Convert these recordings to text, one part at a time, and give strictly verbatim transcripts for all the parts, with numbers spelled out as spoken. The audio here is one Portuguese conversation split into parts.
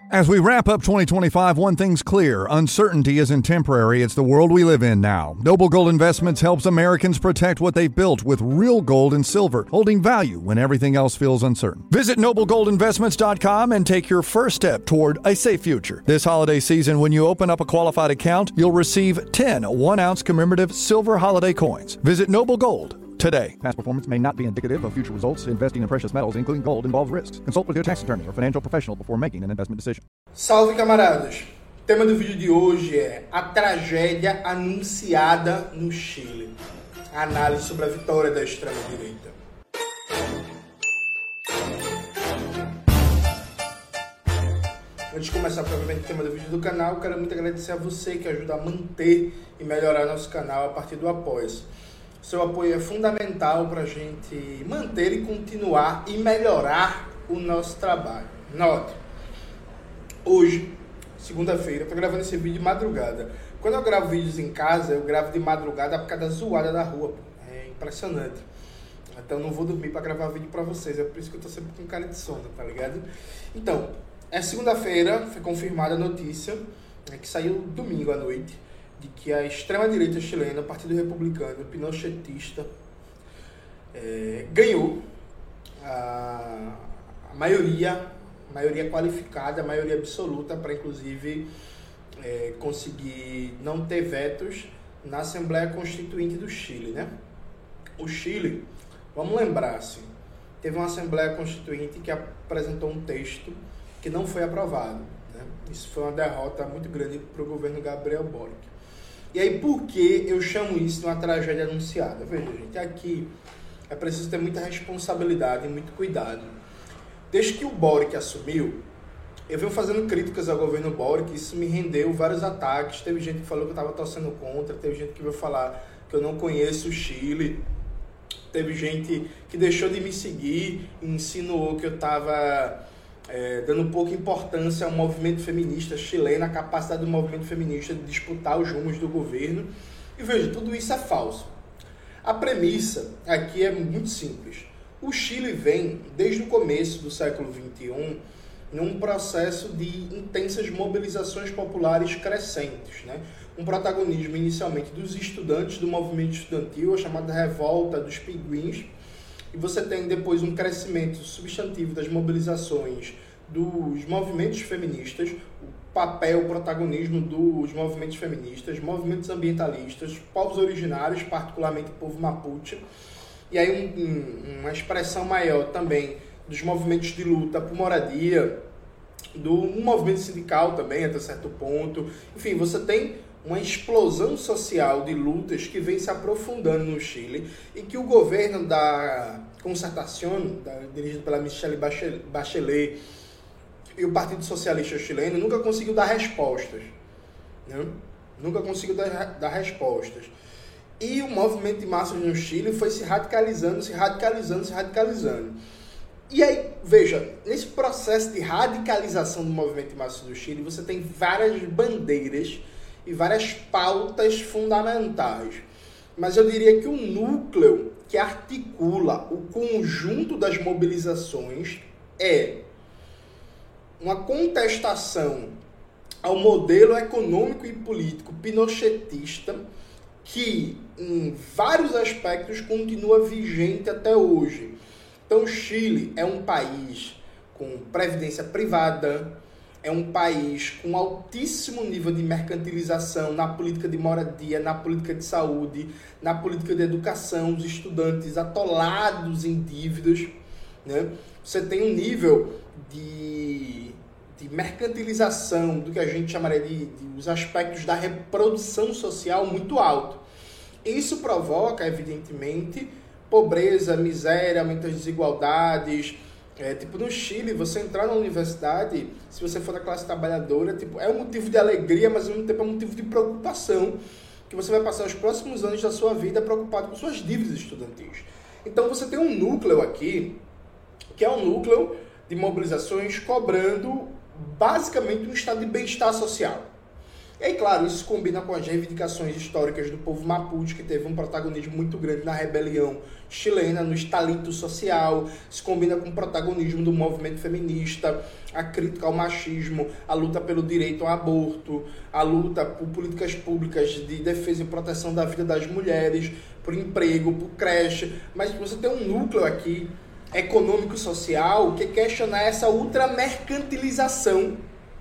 As we wrap up twenty twenty-five, one thing's clear. Uncertainty isn't temporary. It's the world we live in now. Noble Gold Investments helps Americans protect what they've built with real gold and silver, holding value when everything else feels uncertain. Visit noble gold investments dot com and take your first step toward a safe future. This holiday season, when you open up a qualified account, you'll receive ten one-ounce commemorative silver holiday coins. Visit Noble Gold today. Past performance may not be indicative of future results. Investing in precious metals, including gold, involves risks. Consult with your tax attorney or financial professional before making an investment decision. Salve, camaradas! O tema do vídeo de hoje é a tragédia anunciada no Chile. A análise sobre a vitória da extrema-direita. Antes de começar propriamente o tema do vídeo do canal, quero muito agradecer a você que ajuda a manter e melhorar nosso canal a partir do apoio. Seu apoio é fundamental para a gente manter e continuar e melhorar o nosso trabalho. Note, hoje, segunda-feira, eu estou gravando esse vídeo de madrugada. Quando eu gravo vídeos em casa, eu gravo de madrugada por causa da zoada da rua. É impressionante. Então não vou dormir para gravar vídeo para vocês. É por isso que eu estou sempre com cara de sono, tá ligado? Então, é segunda-feira, foi confirmada a notícia, né, que saiu domingo à noite, de que a extrema-direita chilena, o Partido Republicano, pinochetista, é, ganhou a, a maioria, a maioria qualificada, a maioria absoluta, para inclusive é, conseguir não ter vetos na Assembleia Constituinte do Chile, né? O Chile, vamos lembrar, assim, teve uma Assembleia Constituinte que apresentou um texto que não foi aprovado, né? Isso foi uma derrota muito grande para o governo Gabriel Boric. E aí, por que eu chamo isso de uma tragédia anunciada? Veja, gente, aqui é preciso ter muita responsabilidade e muito cuidado. Desde que o Boric assumiu, eu venho fazendo críticas ao governo Boric, isso me rendeu vários ataques. Teve gente que falou que eu estava torcendo contra, teve gente que veio falar que eu não conheço o Chile, teve gente que deixou de me seguir e insinuou que eu estava É, dando pouca importância ao movimento feminista chileno, a capacidade do movimento feminista de disputar os rumos do governo. E veja, tudo isso é falso. A premissa aqui é muito simples. O Chile vem, desde o começo do século vinte e um, num processo de intensas mobilizações populares crescentes, né? Um protagonismo inicialmente dos estudantes do movimento estudantil, a chamada Revolta dos Pinguins. E você tem depois um crescimento substantivo das mobilizações dos movimentos feministas, o papel, o protagonismo dos movimentos feministas, movimentos ambientalistas, povos originários, particularmente o povo Mapuche, e aí um, um, uma expressão maior também dos movimentos de luta por moradia, do um movimento sindical também, até certo ponto. Enfim, você tem uma explosão social de lutas que vem se aprofundando no Chile e que o governo da Concertación, da, dirigido pela Michelle Bachelet, e o Partido Socialista Chileno nunca conseguiu dar respostas. Né? Nunca conseguiu dar, dar respostas. E o movimento de massas no Chile foi se radicalizando, se radicalizando, se radicalizando. E aí, veja, nesse processo de radicalização do movimento de massas do Chile, você tem várias bandeiras e várias pautas fundamentais. Mas eu diria que o núcleo que articula o conjunto das mobilizações é uma contestação ao modelo econômico e político pinochetista que, em vários aspectos, continua vigente até hoje. Então, o Chile é um país com previdência privada, é um país com altíssimo nível de mercantilização na política de moradia, na política de saúde, na política de educação, os estudantes atolados em dívidas, né? Você tem um nível de, de mercantilização do que a gente chamaria de, de os aspectos da reprodução social muito alto. Isso provoca, evidentemente, pobreza, miséria, muitas desigualdades. É, tipo, no Chile, você entrar na universidade, se você for da classe trabalhadora, tipo, é um motivo de alegria, mas ao mesmo tempo é um motivo de preocupação, que você vai passar os próximos anos da sua vida preocupado com suas dívidas estudantis. Então você tem um núcleo aqui, que é um núcleo de mobilizações cobrando basicamente um estado de bem-estar social. E aí, claro, isso combina com as reivindicações históricas do povo mapuche, que teve um protagonismo muito grande na rebelião chilena, no estalito social. Isso combina com o protagonismo do movimento feminista, a crítica ao machismo, a luta pelo direito ao aborto, a luta por políticas públicas de defesa e proteção da vida das mulheres, por emprego, por creche. Mas você tem um núcleo aqui econômico-social que questiona essa ultramercantilização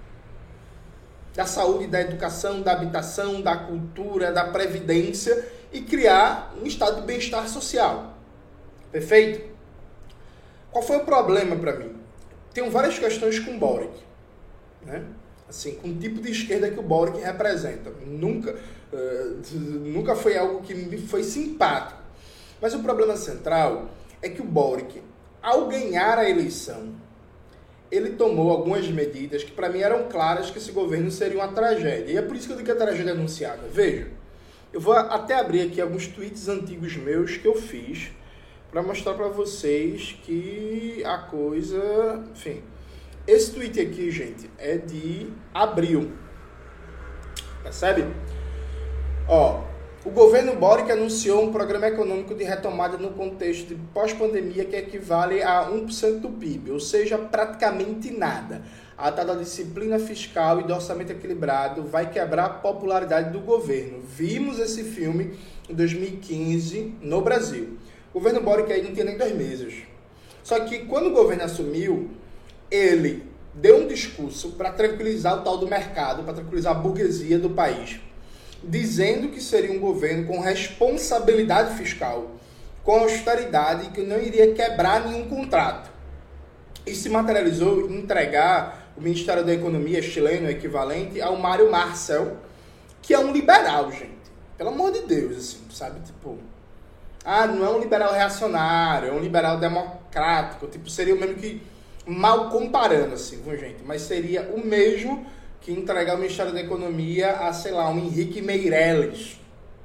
da saúde, da educação, da habitação, da cultura, da previdência e criar um estado de bem-estar social. Perfeito? Qual foi o problema para mim? Tenho várias questões com o Boric, né? Assim, com o tipo de esquerda que o Boric representa. Nunca, uh, nunca foi algo que me foi simpático. Mas o problema central é que o Boric, ao ganhar a eleição, ele tomou algumas medidas que para mim eram claras que esse governo seria uma tragédia. E é por isso que eu digo que a tragédia é anunciada. Veja, eu vou até abrir aqui alguns tweets antigos meus que eu fiz para mostrar para vocês que a coisa... Enfim, esse tweet aqui, gente, é de abril. Percebe? Ó, o governo Boric anunciou um programa econômico de retomada no contexto de pós-pandemia que equivale a um por cento do P I B, ou seja, praticamente nada. A tal da disciplina fiscal e do orçamento equilibrado vai quebrar a popularidade do governo. Vimos esse filme em dois mil e quinze no Brasil. O governo Boric aí não tinha nem dois meses. Só que quando o governo assumiu, ele deu um discurso para tranquilizar o tal do mercado, para tranquilizar a burguesia do país, dizendo que seria um governo com responsabilidade fiscal, com austeridade e que não iria quebrar nenhum contrato. Isso se materializou em entregar o Ministério da Economia chileno, equivalente, ao Mário Marcel, que é um liberal, gente. Pelo amor de Deus, assim, sabe? Tipo, ah, não é um liberal reacionário, é um liberal democrático. Tipo, seria o mesmo que, mal comparando, assim, com gente, mas seria o mesmo que entregar o Ministério da Economia a, sei lá, um Henrique Meirelles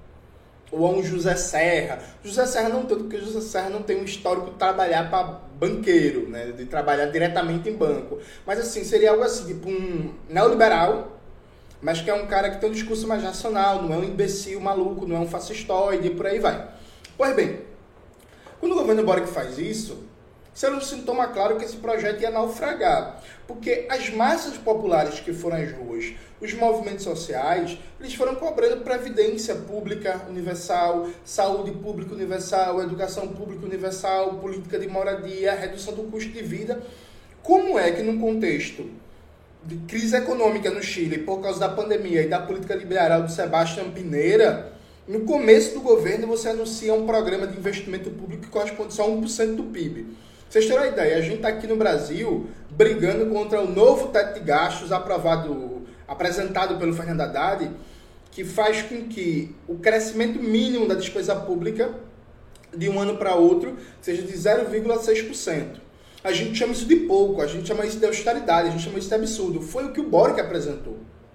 ou a um José Serra. José Serra não tanto, porque José Serra não tem um histórico de trabalhar para banqueiro, né, de trabalhar diretamente em banco. Mas assim, seria algo assim, tipo um neoliberal, mas que é um cara que tem um discurso mais racional, não é um imbecil maluco, não é um fascistoide e por aí vai. Pois bem, quando o governo Boric faz isso, isso era um sintoma claro que esse projeto ia naufragar. Porque as massas populares que foram às ruas, os movimentos sociais, eles foram cobrando previdência pública universal, saúde pública universal, educação pública universal, política de moradia, redução do custo de vida. Como é que num contexto de crise econômica no Chile, por causa da pandemia e da política liberal do Sebastián Piñera, no começo do governo você anuncia um programa de investimento público que corresponde só a um por cento do P I B? Vocês terem uma ideia, a gente está aqui no Brasil brigando contra o novo teto de gastos aprovado, apresentado pelo Fernando Haddad, que faz com que o crescimento mínimo da despesa pública de um ano para outro seja de zero vírgula seis por cento. A gente chama isso de pouco, a gente chama isso de austeridade, a gente chama isso de absurdo. Foi o que o Boric apresentou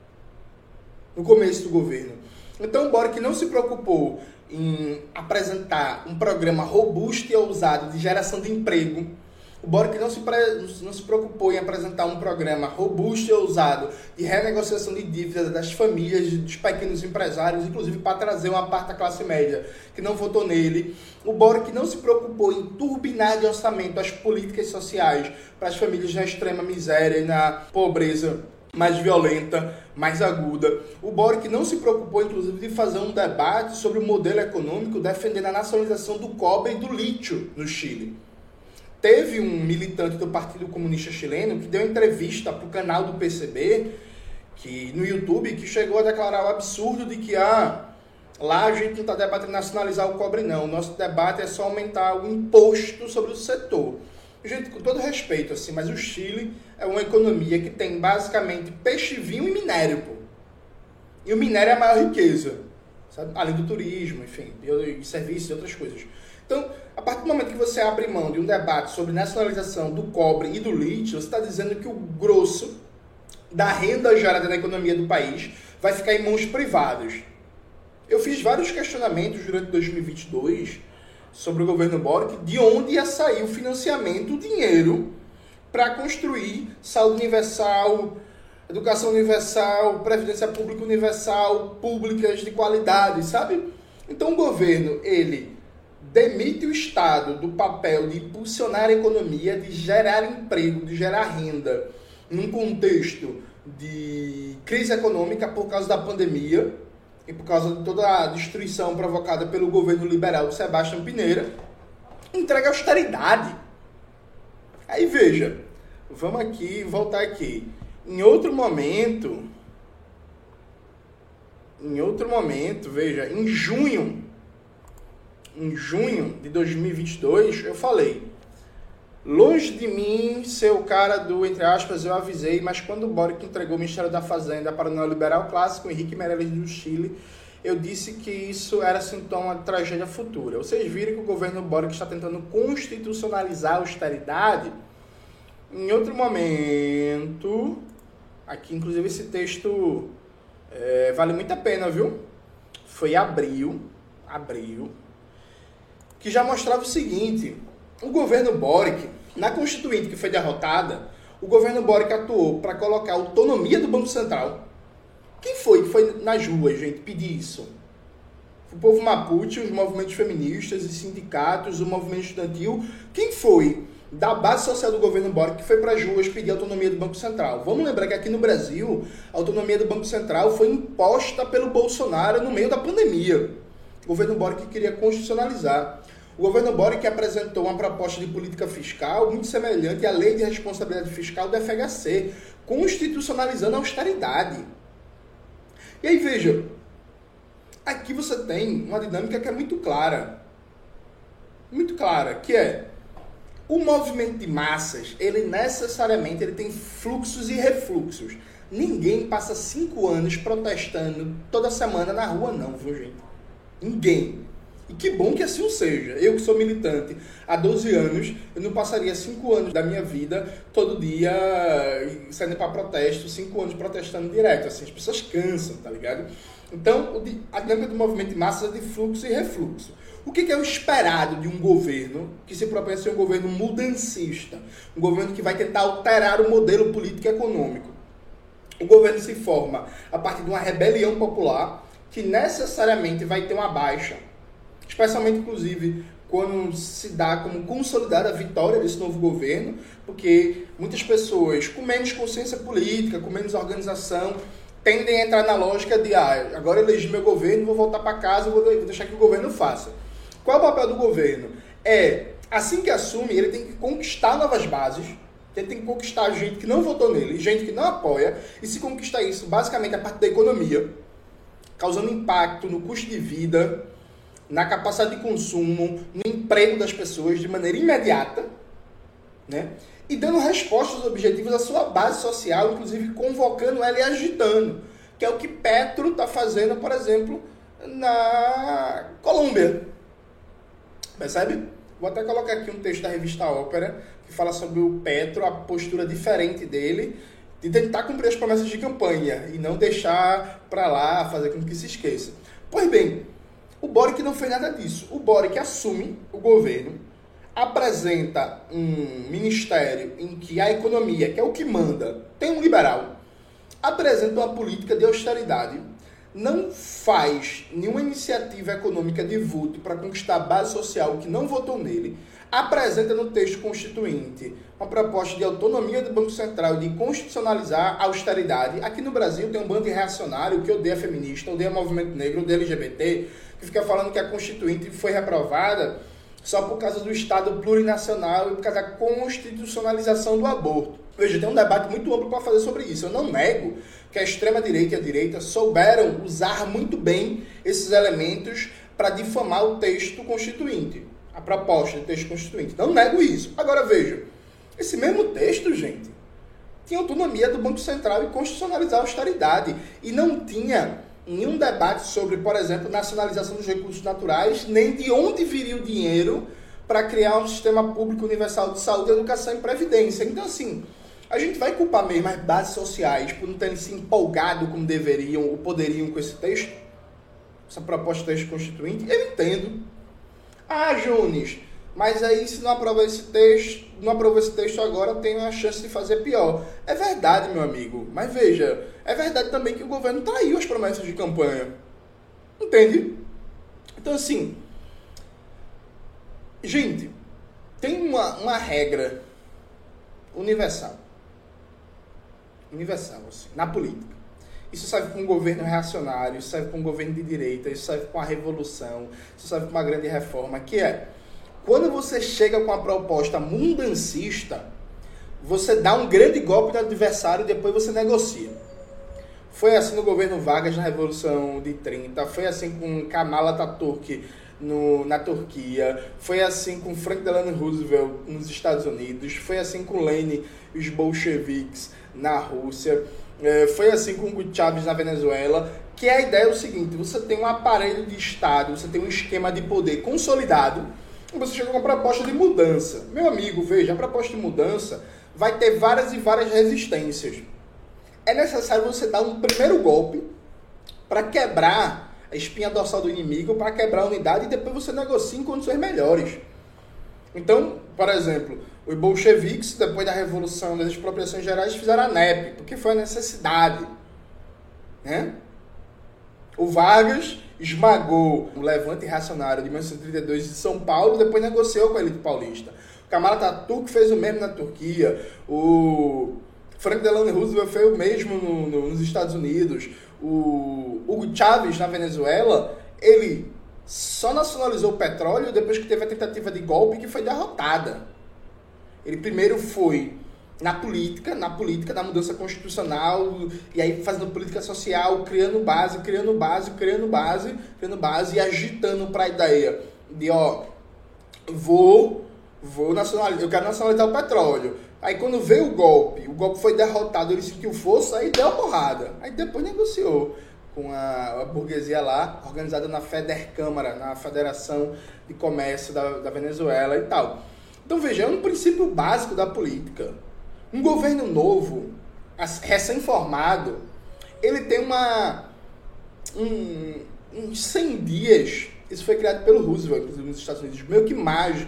no começo do governo. Então o Boric não se preocupou em apresentar um programa robusto e ousado de geração de emprego. O Boric não se, não se preocupou em apresentar um programa robusto e ousado de renegociação de dívidas das famílias, dos pequenos empresários, inclusive para trazer uma parte da classe média que não votou nele. O Boric não se preocupou em turbinar de orçamento as políticas sociais para as famílias na extrema miséria e na pobreza mais violenta, mais aguda. O Boric não se preocupou, inclusive, de fazer um debate sobre o modelo econômico defendendo a nacionalização do cobre e do lítio no Chile. Teve um militante do Partido Comunista Chileno que deu entrevista para o canal do P C B, que, no YouTube, que chegou a declarar o absurdo de que ah, lá a gente não está debatendo nacionalizar o cobre, não. O nosso debate é só aumentar o imposto sobre o setor. Gente, com todo respeito, assim, mas o Chile é uma economia que tem basicamente peixe, vinho e minério, pô. E o minério é a maior riqueza, sabe? Além do turismo, enfim, de serviços e outras coisas. Então, a partir do momento que você abre mão de um debate sobre nacionalização do cobre e do lítio, você está dizendo que o grosso da renda gerada na economia do país vai ficar em mãos privadas. Eu fiz vários questionamentos durante dois mil e vinte e dois sobre o governo Boric, de onde ia sair o financiamento, o dinheiro para construir saúde universal, educação universal, previdência pública universal, públicas de qualidade, sabe? Então o governo, ele demite o Estado do papel de impulsionar a economia, de gerar emprego, de gerar renda, num contexto de crise econômica por causa da pandemia e por causa de toda a destruição provocada pelo governo liberal de Sebastião Pinheira, entrega austeridade. Aí veja, vamos aqui, voltar aqui. Em outro momento, em outro momento, veja, em junho, em junho de dois mil e vinte e dois, eu falei, longe de mim ser o cara do, entre aspas, eu avisei, mas quando o Boric entregou o Ministério da Fazenda para o neoliberal clássico, Henrique Meirelles do Chile, eu disse que isso era sintoma de tragédia futura. Vocês viram que o governo Boric está tentando constitucionalizar a austeridade? Em outro momento, aqui inclusive esse texto é, vale muito a pena, viu? Foi abril, abril, que já mostrava o seguinte, o governo Boric, na Constituinte que foi derrotada, o governo Boric atuou para colocar a autonomia do Banco Central. Quem foi que foi nas ruas, gente, pedir isso? O povo Mapuche, os movimentos feministas, os sindicatos, o movimento estudantil. Quem foi da base social do governo Boric que foi para as ruas pedir a autonomia do Banco Central? Vamos lembrar que aqui no Brasil, a autonomia do Banco Central foi imposta pelo Bolsonaro no meio da pandemia. O governo Boric queria constitucionalizar. O governo Boric apresentou uma proposta de política fiscal muito semelhante à Lei de Responsabilidade Fiscal do F H C, constitucionalizando a austeridade. E aí, veja, aqui você tem uma dinâmica que é muito clara. Muito clara, que é o movimento de massas, ele necessariamente ele tem fluxos e refluxos. Ninguém passa cinco anos protestando toda semana na rua, não, viu, gente? Ninguém. E que bom que assim seja. Eu que sou militante há doze anos, eu não passaria cinco anos da minha vida todo dia saindo para protesto, cinco anos protestando direto. Assim, as pessoas cansam, tá ligado? Então, a dinâmica do movimento de massas é de fluxo e refluxo. O que é o esperado de um governo que se propõe a ser um governo mudancista? Um governo que vai tentar alterar o modelo político e econômico. O governo se forma a partir de uma rebelião popular que necessariamente vai ter uma baixa. Especialmente, inclusive, quando se dá como consolidada a vitória desse novo governo, porque muitas pessoas com menos consciência política, com menos organização, tendem a entrar na lógica de, ah, agora eu elegi meu governo, vou voltar para casa, vou deixar que o governo faça. Qual é o papel do governo? É, assim que assume, ele tem que conquistar novas bases, ele tem que conquistar gente que não votou nele, gente que não apoia, e se conquistar isso, basicamente, a partir da economia, causando impacto no custo de vida, na capacidade de consumo, no emprego das pessoas de maneira imediata, né? E dando respostas objetivas à sua base social, inclusive convocando ela e agitando, que é o que Petro está fazendo, por exemplo, na Colômbia. Percebe? Vou até colocar aqui um texto da revista Ópera, que fala sobre o Petro, a postura diferente dele, de tentar cumprir as promessas de campanha, e não deixar para lá, fazer com que se esqueça. Pois bem, o Boric não fez nada disso. O Boric assume o governo, apresenta um ministério em que a economia, que é o que manda, tem um liberal, apresenta uma política de austeridade, não faz nenhuma iniciativa econômica de vulto para conquistar a base social que não votou nele, apresenta no texto constituinte uma proposta de autonomia do Banco Central, de constitucionalizar a austeridade. Aqui no Brasil tem um bando de reacionário que odeia feminista, odeia movimento negro, odeia L G B T, que fica falando que a Constituinte foi reprovada só por causa do Estado plurinacional e por causa da constitucionalização do aborto. Veja, tem um debate muito amplo para fazer sobre isso. Eu não nego que a extrema-direita e a direita souberam usar muito bem esses elementos para difamar o texto constituinte, a proposta do texto constituinte. Não nego isso. Agora veja, esse mesmo texto, gente, tinha autonomia do Banco Central e constitucionalizar a austeridade. E não tinha nenhum debate sobre, por exemplo, nacionalização dos recursos naturais, nem de onde viria o dinheiro para criar um sistema público universal de saúde, educação e previdência. Então, assim, a gente vai culpar mesmo as bases sociais por não terem se empolgado como deveriam ou poderiam com esse texto, essa proposta de texto constituinte? Eu entendo. Ah, Jones, Mas aí, se não aprova esse texto, não aprovou esse texto agora, tem a chance de fazer pior. É verdade, meu amigo. Mas veja, é verdade também que o governo traiu as promessas de campanha. Entende? Então, assim, gente, tem uma, uma regra universal. Universal, assim, na política. Isso serve para um governo reacionário, isso serve para um governo de direita, isso serve para uma revolução, isso serve para uma grande reforma, que é, quando você chega com a proposta mundancista, você dá um grande golpe no adversário e depois você negocia. Foi assim no governo Vargas na Revolução de trinta, foi assim com Kemal Atatürk no, na Turquia, foi assim com Franklin Delano Roosevelt nos Estados Unidos, foi assim com Lenin e os bolcheviques na Rússia, foi assim com Hugo Chávez na Venezuela, que a ideia é o seguinte: você tem um aparelho de Estado, você tem um esquema de poder consolidado, e você chega com uma proposta de mudança. Meu amigo, veja, a proposta de mudança vai ter várias e várias resistências. É necessário você dar um primeiro golpe para quebrar a espinha dorsal do inimigo, para quebrar a unidade, e depois você negocia em condições melhores. Então, por exemplo, os bolcheviques, depois da Revolução das Expropriações Gerais, fizeram a N E P, porque foi a necessidade. Né? O Vargas esmagou o levante reacionário de mil novecentos e trinta e dois de São Paulo, depois negociou com a elite paulista. O Kemal Atatürk fez o mesmo na Turquia, o Franklin Delano Roosevelt fez o mesmo no, no, nos Estados Unidos, o Hugo Chávez na Venezuela, ele só nacionalizou o petróleo depois que teve a tentativa de golpe, que foi derrotada. Ele primeiro foi na política, na política da mudança constitucional, e aí fazendo política social, criando base, criando base, criando base, criando base, e agitando para a ideia de, ó, vou, vou nacionalizar, eu quero nacionalizar o petróleo. Aí quando veio o golpe, o golpe foi derrotado, ele sentiu força, aí deu a porrada. Aí depois negociou com a, a burguesia lá, organizada na Federcâmara, na Federação de Comércio da, da Venezuela e tal. Então veja, é um princípio básico da política. Um governo novo, recém-formado, ele tem uma um, uns cem dias, isso foi criado pelo Roosevelt, inclusive nos Estados Unidos, meio que mágico,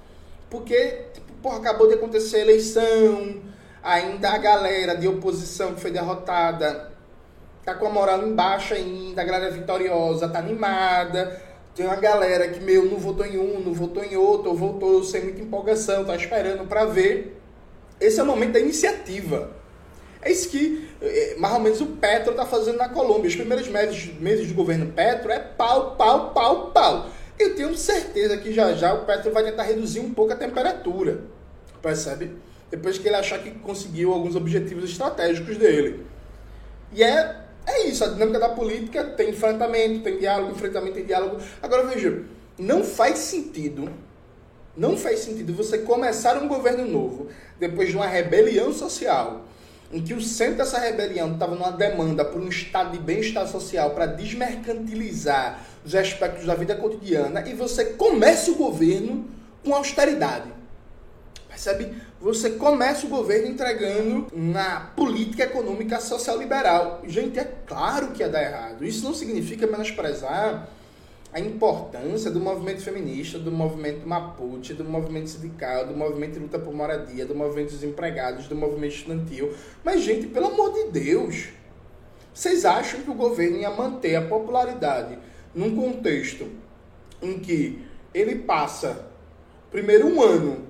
porque tipo, porra, acabou de acontecer a eleição, ainda a galera de oposição que foi derrotada tá com a moral embaixo ainda, a galera vitoriosa tá animada, tem uma galera que meio não votou em um, não votou em outro, ou votou sem muita empolgação, tá esperando para ver. Esse é o momento da iniciativa. É isso que, mais ou menos, o Petro está fazendo na Colômbia. Os primeiros meses, meses do governo Petro é pau, pau, pau, pau. Eu tenho certeza que já já o Petro vai tentar reduzir um pouco a temperatura. Percebe? Depois que ele achar que conseguiu alguns objetivos estratégicos dele. E é, é isso. A dinâmica da política tem enfrentamento, tem diálogo, enfrentamento tem diálogo. Agora, veja, não faz sentido... Não faz sentido você começar um governo novo depois de uma rebelião social, em que o centro dessa rebelião estava numa demanda por um estado de bem-estar social para desmercantilizar os aspectos da vida cotidiana, e você começa o governo com austeridade. Percebe? Você começa o governo entregando uma política econômica social liberal. Gente, é claro que ia dar errado. Isso não significa menosprezar a importância do movimento feminista, do movimento Mapuche, do movimento sindical, do movimento de luta por moradia, do movimento dos empregados, do movimento estudantil. Mas, gente, pelo amor de Deus, vocês acham que o governo ia manter a popularidade num contexto em que ele passa, primeiro, um ano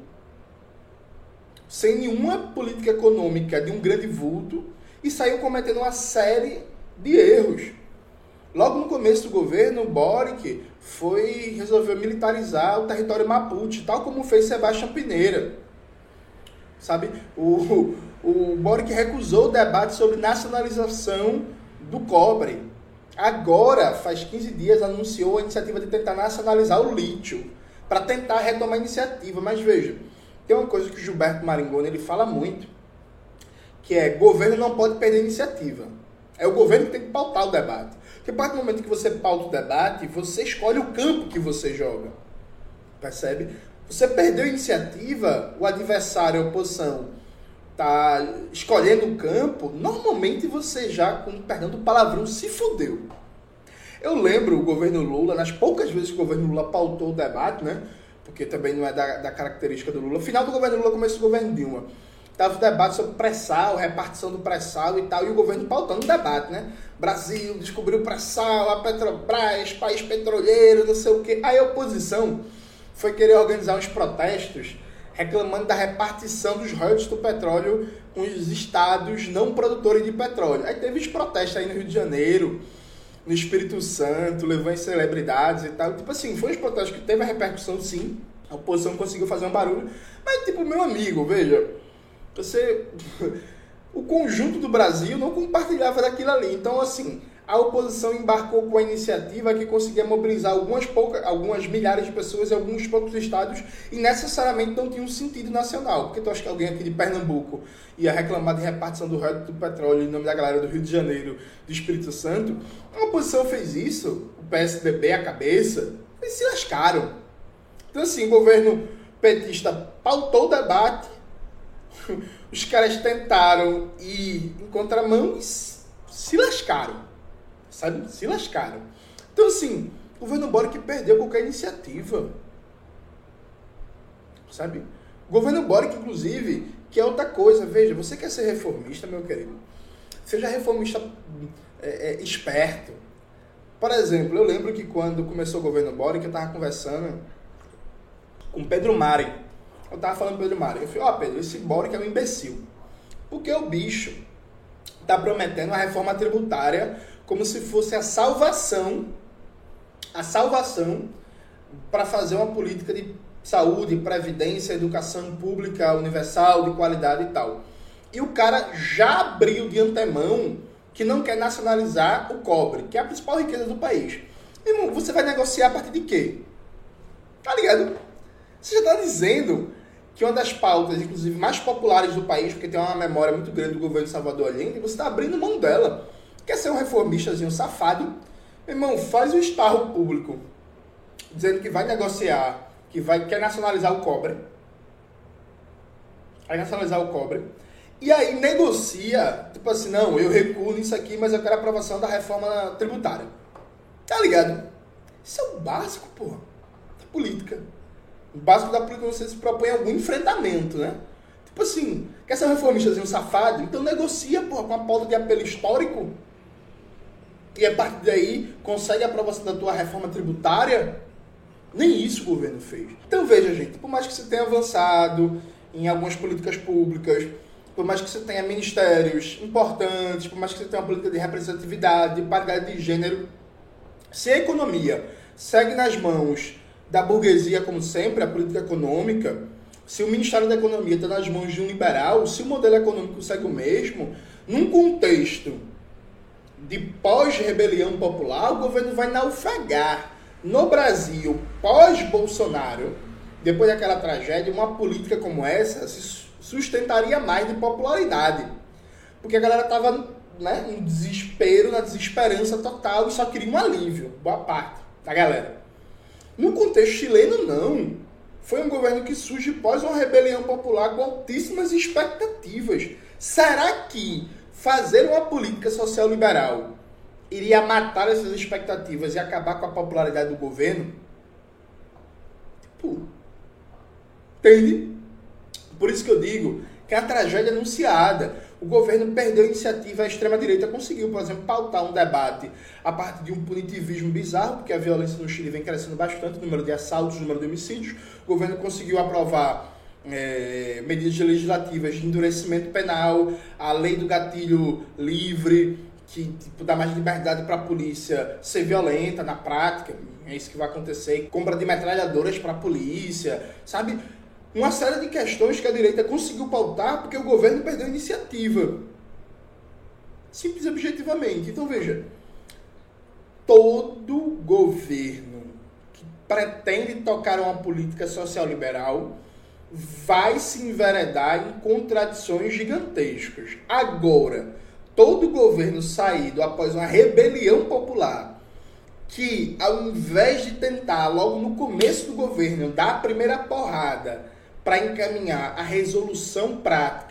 sem nenhuma política econômica de um grande vulto e saiu cometendo uma série de erros? Logo no começo do governo, o Boric foi, resolveu militarizar o território Mapuche, tal como fez Sebastião Pineira. Sabe? O, o Boric recusou o debate sobre nacionalização do cobre. Agora, faz quinze dias, anunciou a iniciativa de tentar nacionalizar o lítio, para tentar retomar a iniciativa. Mas veja, tem uma coisa que o Gilberto Maringoni ele fala muito, que é: governo não pode perder iniciativa. É o governo que tem que pautar o debate. Porque a partir do momento que você pauta o debate, você escolhe o campo que você joga. Percebe? Você perdeu a iniciativa, o adversário, a oposição, está escolhendo o campo, normalmente você já, com perdão do palavrão, se fudeu. Eu lembro o governo Lula, nas poucas vezes que o governo Lula pautou o debate, né? porque também não é da, da característica do Lula. Final do governo Lula, começo do governo Dilma. Tava o debate sobre pré-sal, repartição do pré-sal e tal, e o governo pautando o debate, né? Brasil descobriu o pré-sal, a Petrobras, país petroleiro, não sei o quê. Aí a oposição foi querer organizar uns protestos reclamando da repartição dos royalties do petróleo com os estados não produtores de petróleo. Aí teve os protestos aí no Rio de Janeiro, no Espírito Santo, levou em celebridades e tal. Tipo assim, foi uns protestos que teve a repercussão, sim. A oposição conseguiu fazer um barulho. Mas, tipo, meu amigo, veja, você... o conjunto do Brasil não compartilhava daquilo ali. Então, assim, a oposição embarcou com a iniciativa que conseguia mobilizar algumas, poucas, algumas milhares de pessoas em alguns poucos estados e necessariamente não tinha um sentido nacional. Porque tu acha que alguém aqui de Pernambuco ia reclamar de repartição do royalties do petróleo em nome da galera do Rio de Janeiro, do Espírito Santo? A oposição fez isso, o P S D B a cabeça, eles se lascaram. Então, assim, o governo petista pautou o debate, os caras tentaram ir em contramão e se lascaram, sabe? Se lascaram. Então, assim, o governo Boric perdeu qualquer iniciativa, sabe? O governo Boric, inclusive, que é outra coisa, veja, você quer ser reformista, meu querido? Seja reformista é, é, esperto. Por exemplo, eu lembro que quando começou o governo Boric, eu estava conversando com Pedro Mari. Eu tava falando pro Pedro Mari, eu falei, ó, oh, Pedro, esse Boric é um imbecil. Porque o bicho tá prometendo a reforma tributária como se fosse a salvação, a salvação para fazer uma política de saúde, previdência, educação pública universal, de qualidade e tal. E o cara já abriu de antemão que não quer nacionalizar o cobre, que é a principal riqueza do país. Irmão, você vai negociar a partir de quê? Tá ligado? Você já tá dizendo que uma das pautas, inclusive, mais populares do país, porque tem uma memória muito grande do governo de Salvador Allende, você está abrindo mão dela. Quer ser um reformistazinho safado? Meu irmão, faz o estarro público, dizendo que vai negociar, que vai, quer nacionalizar o cobre. Vai nacionalizar o cobre. E aí negocia, tipo assim, não, eu recuo nisso aqui, mas eu quero a aprovação da reforma tributária. Tá ligado? Isso é o básico, porra, da política. O básico da política, você se propõe algum enfrentamento, né? Tipo assim, quer ser um reformistazinho safado? Então negocia, porra, com a pauta de apelo histórico. E a partir daí, consegue a aprovação da tua reforma tributária? Nem isso o governo fez. Então veja, gente, por mais que você tenha avançado em algumas políticas públicas, por mais que você tenha ministérios importantes, por mais que você tenha uma política de representatividade, de paridade de gênero, se a economia segue nas mãos da burguesia, como sempre, a política econômica, se o Ministério da Economia está nas mãos de um liberal, se o modelo econômico segue o mesmo, num contexto de pós-rebelião popular, o governo vai naufragar. No Brasil, pós-Bolsonaro, depois daquela tragédia, uma política como essa se sustentaria mais de popularidade. Porque a galera estava, né, em desespero, na desesperança total e só queria um alívio, boa parte da galera. No contexto chileno, não. Foi um governo que surge pós uma rebelião popular com altíssimas expectativas. Será que fazer uma política social liberal iria matar essas expectativas e acabar com a popularidade do governo? Tipo, entende? Por isso que eu digo que é a tragédia anunciada. O governo perdeu a iniciativa, a extrema-direita conseguiu, por exemplo, pautar um debate a partir de um punitivismo bizarro, porque a violência no Chile vem crescendo bastante, o número de assaltos, o número de homicídios. O governo conseguiu aprovar é, medidas legislativas de endurecimento penal, a lei do gatilho livre, que tipo, dá mais liberdade para a polícia ser violenta na prática, é isso que vai acontecer, compra de metralhadoras para a polícia, sabe? Uma série de questões que a direita conseguiu pautar porque o governo perdeu a iniciativa. Simples e objetivamente. Então veja, todo governo que pretende tocar uma política social liberal vai se enveredar em contradições gigantescas. Agora, todo governo saído após uma rebelião popular que, ao invés de tentar, logo no começo do governo, dar a primeira porrada para encaminhar a resolução prática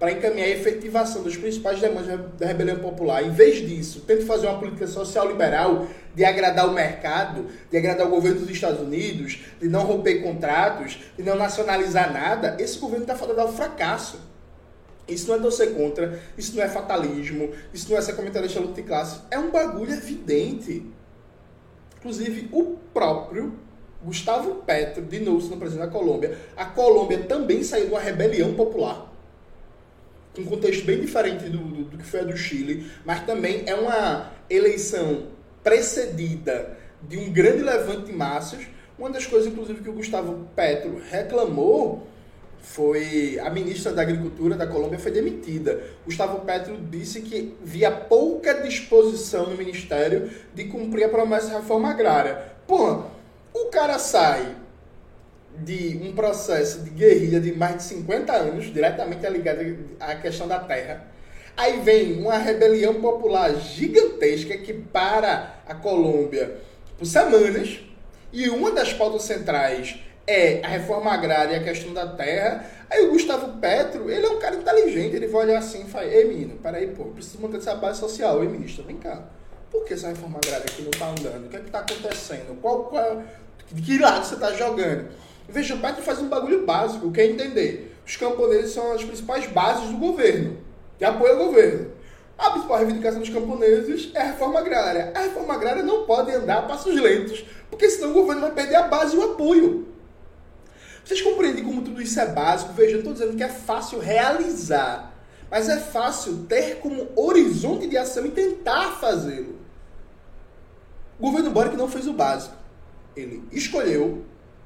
para encaminhar a efetivação das principais demandas da rebelião popular. Em vez disso, tenta fazer uma política social liberal de agradar o mercado, de agradar o governo dos Estados Unidos, de não romper contratos, de não nacionalizar nada. Esse governo está fadado ao fracasso. Isso não é torcer contra, isso não é fatalismo, isso não é ser comentarista luta de classe. É um bagulho evidente. Inclusive, o próprio Gustavo Petro, de novo sendo presidente da Colômbia, a Colômbia também saiu de uma rebelião popular. Um contexto bem diferente do, do, do que foi a do Chile, mas também é uma eleição precedida de um grande levante de massas. Uma das coisas, inclusive, que o Gustavo Petro reclamou foi a ministra da Agricultura da Colômbia foi demitida. Gustavo Petro disse que via pouca disposição no ministério de cumprir a promessa de reforma agrária. Pô, o cara sai de um processo de guerrilha de mais de cinquenta anos, diretamente ligado à questão da terra. Aí vem uma rebelião popular gigantesca que para a Colômbia por semanas, e uma das pautas centrais é a reforma agrária e a questão da terra. Aí o Gustavo Petro, ele é um cara inteligente, ele vai olhar assim e fala, ei menino, peraí, pô, preciso manter essa base social. Ei ministro, vem cá, por que essa reforma agrária aqui não tá andando? O que é que tá acontecendo? Qual, qual, de que lado você tá jogando? Veja, o Petro faz um bagulho básico, que é entender. Os camponeses são as principais bases do governo, de apoio ao governo. A principal reivindicação dos camponeses é a reforma agrária. A reforma agrária não pode andar a passos lentos, porque senão o governo vai perder a base e o apoio. Vocês compreendem como tudo isso é básico? Veja, eu não estou dizendo que é fácil realizar, mas é fácil ter como horizonte de ação e tentar fazê-lo. O governo Boric não fez o básico. Ele escolheu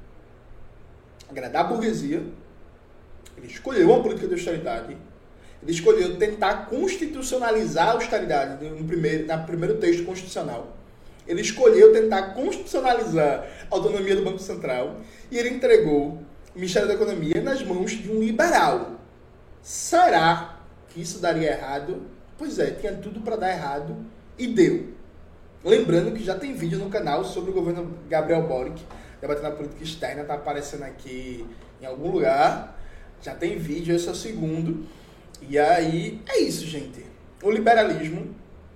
agradar a burguesia, ele escolheu uma política de austeridade, ele escolheu tentar constitucionalizar a austeridade no primeiro, no primeiro texto constitucional. Ele escolheu tentar constitucionalizar a autonomia do Banco Central e ele entregou o Ministério da Economia nas mãos de um liberal. Será que isso daria errado? Pois é, tinha tudo para dar errado e deu. Lembrando que já tem vídeo no canal sobre o governo Gabriel Boric, debatendo a política externa, está aparecendo aqui em algum lugar. Já tem vídeo, esse é o segundo. E aí, é isso, gente. O liberalismo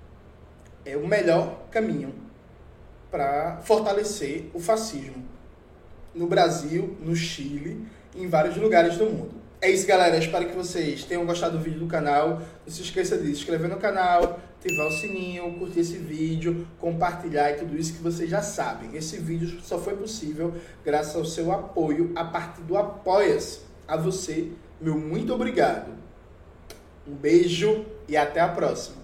é o melhor caminho para fortalecer o fascismo no Brasil, no Chile e em vários lugares do mundo. É isso, galera. Espero que vocês tenham gostado do vídeo do canal. Não se esqueça de se inscrever no canal, ativar o sininho, curtir esse vídeo, compartilhar e tudo isso que vocês já sabem. Esse vídeo só foi possível graças ao seu apoio a partir do Apoia-se. A você, meu muito obrigado. Um beijo e até a próxima.